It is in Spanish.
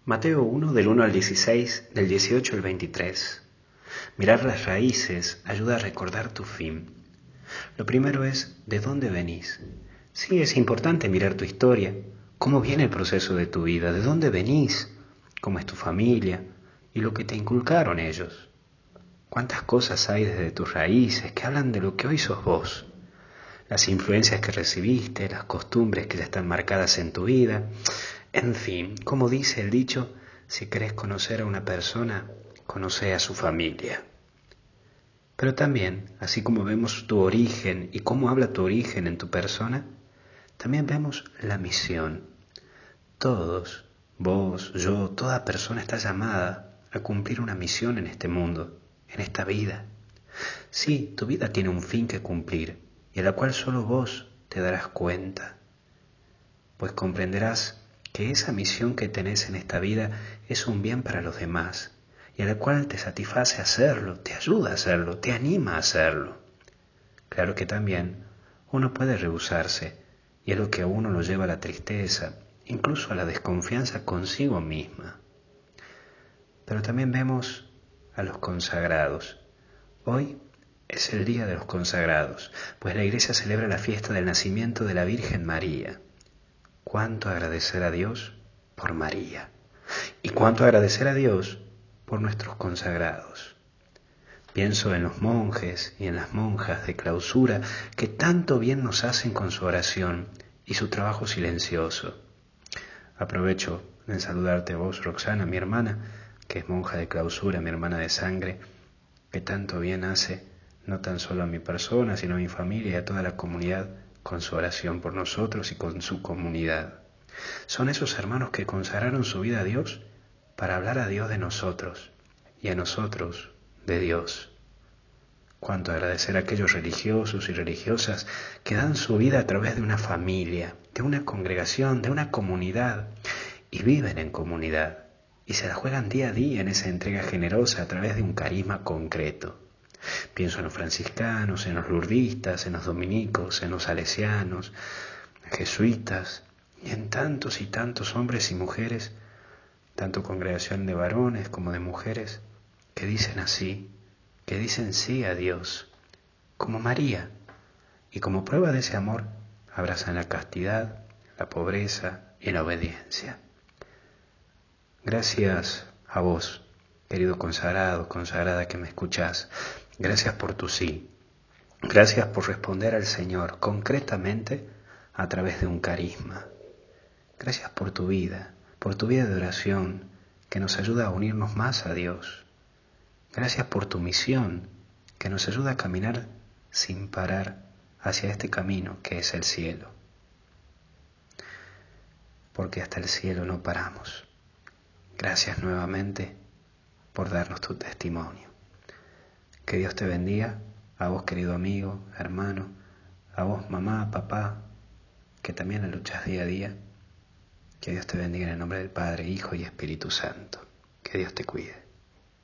Mateo 1 del 1 al 16, del 18 al 23. Mirar las raíces ayuda a recordar tu fin. Lo primero es, ¿de dónde venís? Sí, es importante mirar tu historia, cómo viene el proceso de tu vida, de dónde venís, cómo es tu familia y lo que te inculcaron ellos. ¿Cuántas cosas hay desde tus raíces que hablan de lo que hoy sos vos? Las influencias que recibiste, las costumbres que ya están marcadas en tu vida. En fin, como dice el dicho, si querés conocer a una persona, conoce a su familia. Pero también, así como vemos tu origen y cómo habla tu origen en tu persona, también vemos la misión. Todos, vos, yo, toda persona está llamada a cumplir una misión en este mundo, en esta vida. Sí, tu vida tiene un fin que cumplir y a la cual solo vos te darás cuenta, pues comprenderás que esa misión que tenés en esta vida es un bien para los demás y a la cual te satisface hacerlo, te ayuda a hacerlo, te anima a hacerlo. Claro que también uno puede rehusarse y es lo que a uno lo lleva a la tristeza, incluso a la desconfianza consigo misma. Pero también vemos a los consagrados. Hoy es el día de los consagrados, pues la Iglesia celebra la fiesta del nacimiento de la Virgen María. ¿Cuánto agradecer a Dios por María? ¿Y cuánto agradecer a Dios por nuestros consagrados? Pienso en los monjes y en las monjas de clausura que tanto bien nos hacen con su oración y su trabajo silencioso. Aprovecho en saludarte a vos, Roxana, mi hermana, que es monja de clausura, mi hermana de sangre, que tanto bien hace no tan solo a mi persona, sino a mi familia y a toda la comunidad con su oración por nosotros y con su comunidad. Son esos hermanos que consagraron su vida a Dios para hablar a Dios de nosotros y a nosotros de Dios. Cuánto agradecer a aquellos religiosos y religiosas que dan su vida a través de una familia, de una congregación, de una comunidad y viven en comunidad y se la juegan día a día en esa entrega generosa a través de un carisma concreto. Pienso en los franciscanos, en los lurdistas, en los dominicos, en los salesianos, jesuitas y en tantos y tantos hombres y mujeres, tanto congregación de varones como de mujeres, que dicen así, que dicen sí a Dios, como María, y como prueba de ese amor abrazan la castidad, la pobreza y la obediencia. Gracias a vos, querido consagrado, consagrada que me escuchás. Gracias por tu sí. Gracias por responder al Señor concretamente a través de un carisma. Gracias por tu vida de oración que nos ayuda a unirnos más a Dios. Gracias por tu misión que nos ayuda a caminar sin parar hacia este camino que es el cielo. Porque hasta el cielo no paramos. Gracias nuevamente por darnos tu testimonio. Que Dios te bendiga, a vos querido amigo, hermano, a vos mamá, papá, que también la luchas día a día. Que Dios te bendiga en el nombre del Padre, Hijo y Espíritu Santo. Que Dios te cuide.